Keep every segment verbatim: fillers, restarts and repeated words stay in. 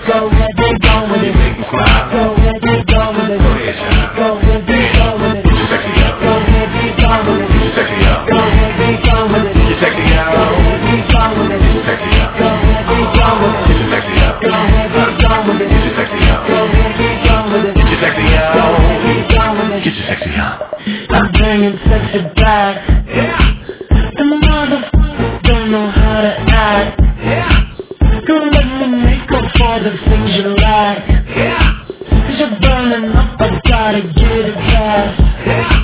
Go ahead, be gone with it. You make me smile. Go ahead, be gone with it. Go ahead, shine. Go ahead, be gone with it. Get your sexy out. Go ahead, be gone with it. Get your sexy out. Go ahead, be gone with it. Get your sexy out. Go ahead, be gone with it. Get your sexy out. Go ahead, be gone with it. Get your sexy out. Go ahead, be gone with it. Get your sexy out. Go ahead, be gone with it. Get your sexy out. Go ahead, be gone with it. Get your sexy out. I'm bringing sexy back. Yeah. The motherfuckers don't know how to act. Yeah. Girl, let me make up for the things you lack. Yeah. Cause you're burning up, I gotta get it fast. Yeah.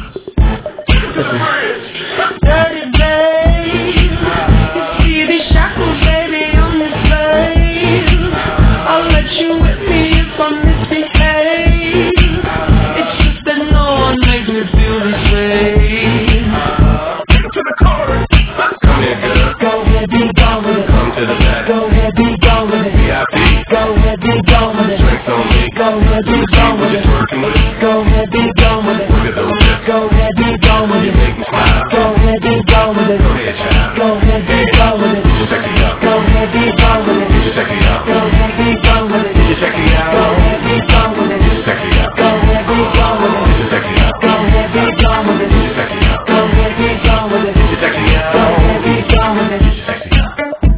Dirty babe, you see these shackles, baby, on this slave. I'll let you whip me if I misbehave. It's just that no one makes me feel this way. Take it to the chorus. Come here, girl. Go ahead, be gone with it. Come to the back. Go ahead, be gone with it. V I P. Go ahead, be gone with it. Drinks on me. Go ahead, be gone with it. Working with it. Go ahead, be gone with it. Look at those hips. Go ahead, be gone with You it. make me smile. Go ahead, be gone with it. Go ahead, child. Go ahead, be gone with it. Get your sexy out. Go ahead, be gone with it. Get your sexy out. Go ahead, be gone with it. Get your sexy out. Go ahead, be gone with it. Get your sexy out. Go ahead, be gone with it. Get your sexy out. Go ahead, be gone with it. Get your sexy out. Go ahead, be gone with it. Get your sexy out. Go ahead, be gone with it. Get your sexy out.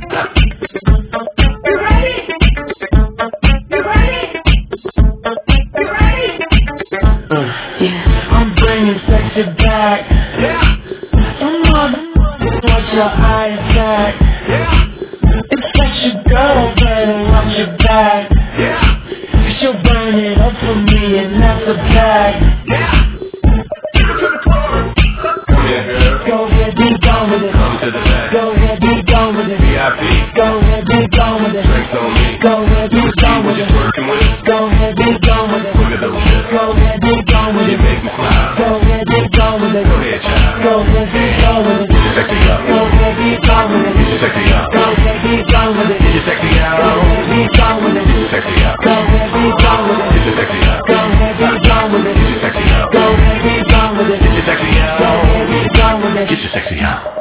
You ready? You ready? You ready? Uh, yeah, I'm bringing sexy back. Yeah. Some motherfuckers watch your eyes back. Yeah. It's like your girl, better watch your back. Yeah. Cause you'll burn it up for me and that's a fact. Yeah. Take it to the chorus. Come here, girl. Go ahead, be gone with it. Come to the back. Go ahead, be gone with it. V I P. Go ahead, be gone with it. Drinks on me. Go ahead, be gone with What you it. working with? Go ahead, be gone with it. Look at those hips. Go ahead, be gone with You it. make me smile. Go ahead, be gone with it. Go ahead, child. Go ahead, be gone with it. Get your sexy out. Go ahead, be gone with Get your it. sexy out. Go ahead, be gone with it. Get your sexy out. Go ahead, be gone with it. Get your sexy out. Go ahead, be gone with it. Get your sexy out. Go ahead, be gone with it. Get your sexy out. Go ahead, be gone with it. Get your sexy Go out. ahead, be gone with it. Get your sexy out.